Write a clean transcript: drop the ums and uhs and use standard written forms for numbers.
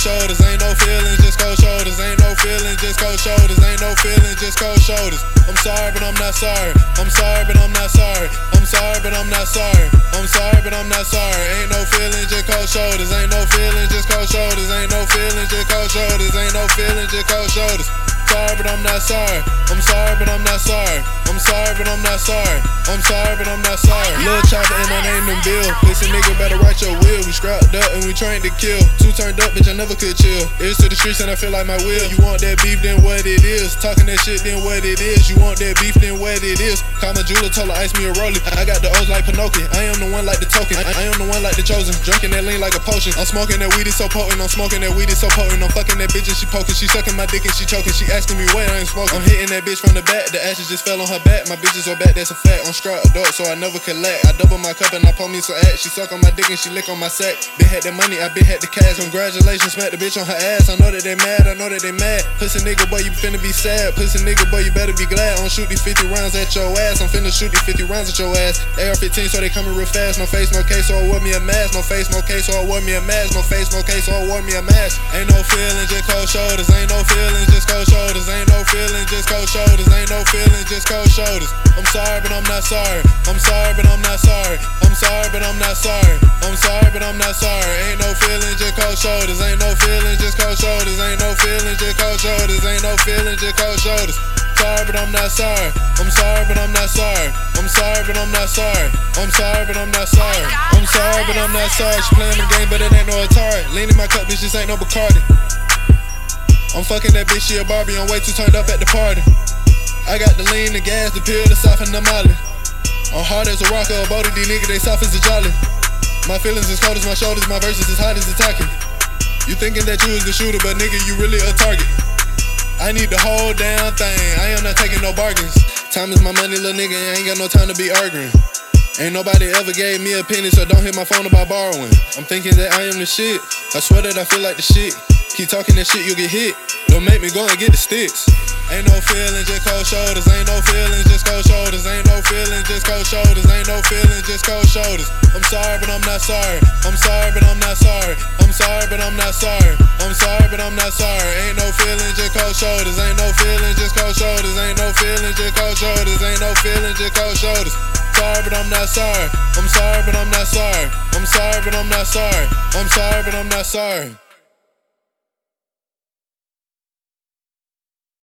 shoulders. Ain't no feelings, just cold shoulders. Ain't no feelings, just cold shoulders. Ain't no feelings, just cold shoulders. I'm sorry, but I'm not sorry. I'm sorry, but I'm not sorry. I'm sorry, but I'm not sorry. I'm sorry, but I'm not sorry. Ain't no feelings, just cold shoulders. Ain't no feelings, just cold shoulders. Ain't no feelings, just cold shoulders. Ain't no feelings, just cold shoulders. Sorry, but I'm not sorry. I'm sorry, but I'm not sorry. I'm sorry, but I'm not sorry. I'm sorry, but I'm not sorry. Lil Chopper and I named him Bill. Pussy nigga better write your will. We strapped up and we trained to kill. Two turned up, bitch, I never could chill. Ears to the streets and I feel like my will. You want that beef, then what it is. Talking that shit, then what it is. You want that beef, then what it is. Call my jeweler, told her ice me a rollie. I got the O's like Pinocchio. I am the one like the token. I am the one like the chosen. Drinking that lean like a potion. I'm smoking that weed, is so potent. I'm smoking that weed, is so potent. I'm fucking that bitch and she poking. She sucking my dick and she choking. She asking me where I ain't smoking. I'm hitting that bitch from the back. The ashes just fell on her back. My bitch is so bad, that's a fact. I'm strapped adult, so I never collect. I double my cup and I pour me some act. She suck on my dick and she lick on my sack. Been had the money, I been had the cash. Congratulations, smack the bitch on her ass. I know that they mad, I know that they mad. Pussy nigga, boy, you finna be sad. Pussy nigga, boy, you better be glad. I'm shoot these 50 rounds at your ass. I'm finna shoot these 50 rounds at your ass. AR-15, so they coming real fast. No face, no case, so I wore me a mask. No face, no case, so I wore me a mask. No face, no case, so I wore me a mask. Ain't no feelings, just cold shoulders. Ain't no feelings, just cold shoulders. Ain't no feelings, just cold shoulders. Ain't no feelings, just cold shoulders. I'm sorry, but I'm not sorry. I'm sorry, but I'm not sorry. I'm sorry, but I'm not sorry. I'm sorry, but I'm not sorry. Ain't no feelings, just cold shoulders. Ain't no feelings, just cold shoulders. Ain't no feelings, just cold shoulders. Ain't no feelings, just cold shoulders. Sorry, but I'm not sorry. I'm sorry, but I'm not sorry. I'm sorry, but I'm not sorry. I'm sorry, but I'm not sorry. I'm sorry, but I'm not sorry. She playing the game, but it ain't no Atari. Lean in my cup, bitch, this ain't no Bacardi. I'm fucking that bitch, she a Barbie. I'm way too turned up at the party. I got the lean, the gas, the pill, the soften, the molly. I'm hard as a rocker, a boat of these niggas, they soft as a jolly. My feelings as cold as my shoulders, my verses as hot as a talkie. You thinking that you was the shooter, but nigga, you really a target. I need the whole damn thing, I am not taking no bargains. Time is my money, little nigga, I ain't got no time to be arguing. Ain't nobody ever gave me a penny, so don't hit my phone about borrowing. I'm thinking that I am the shit, I swear that I feel like the shit. Keep talking that shit, you'll get hit. Don't make me go and get the sticks. Ain't no feelings, just cold shoulders. Ain't no feelings, just cold shoulders. Ain't no feelings, just cold shoulders. Ain't no feelings, just cold shoulders. I'm sorry, but I'm not sorry. I'm sorry, but I'm not sorry. I'm sorry, but I'm not sorry. I'm sorry, but I'm not sorry. Ain't no feelings, just cold shoulders. Ain't no feelings, just cold shoulders. Ain't no feelings, just cold shoulders. Ain't no feelings, just cold shoulders. Sorry, but I'm not sorry. I'm sorry, but I'm not sorry. I'm sorry, but I'm not sorry. I'm sorry, but I'm not sorry.